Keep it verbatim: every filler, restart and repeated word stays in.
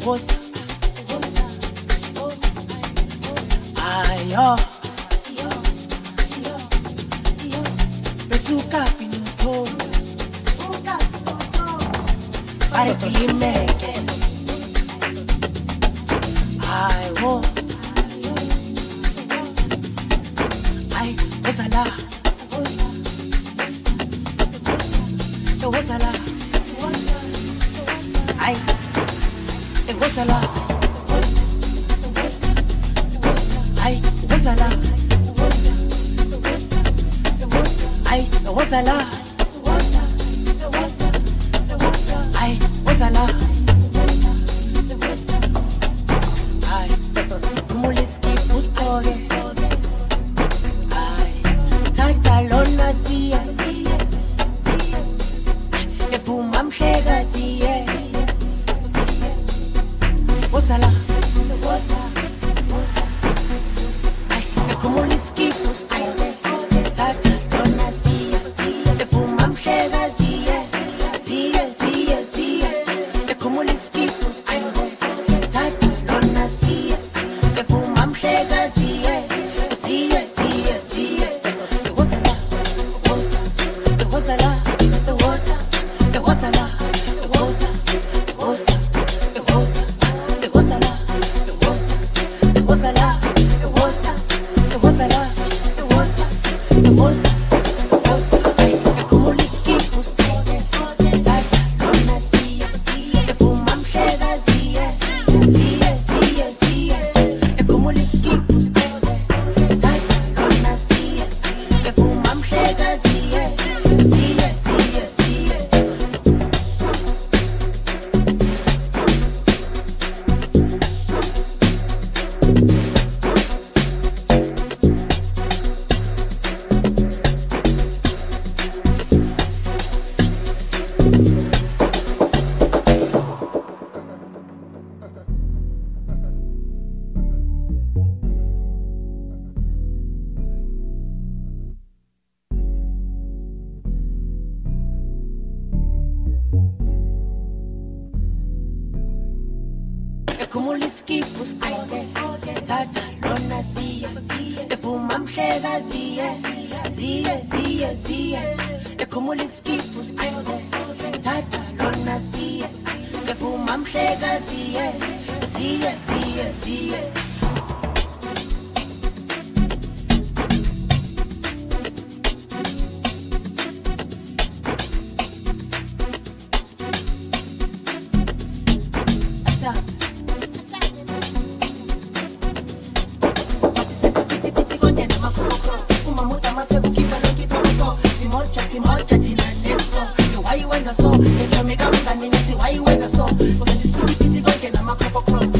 Wosa, ayo, betuka pinuto, pare kilimeke, ayo, ay, wosala, wosala, ay, wosala. Ay, wosala. Ay, wosala. Ay, wosala. Ay, kumuliski pustoge. Ay, tata lona siya. Efuma mhleka siye. Wosala. Kumuliski pustoge. Tata lona siya. Efuma mhleka siye. Siye, siye, siye. Kumuliski pustoge. Tata lona siya. Efuma mhleka siye. Siye, siye, siye. Wosala, wosa, wosala, wosa, wosala, wosa, wosa, wosa, wosala, wosa, wosala, wosa, wosala, wosa, wosa, wosa. Kumuliski pustoge. Tata lona siya. Efuma mhleka siye. Siye, siye, siye. Kumuliski pustoge. Tata lona siya. Efuma mhleka siye. Siye, siye, siye. Kumuliski pustoge. Tata lona siya. Efuma mhleka siye. Siye, siye, siye. Kumuliski pustoge. Tata lona siya. Efuma mhleka siye. Siye, siye, siye. Asa. Simorcha tina nexo. Why you went so? Why you went so? Because this pretty pretty so get a macro.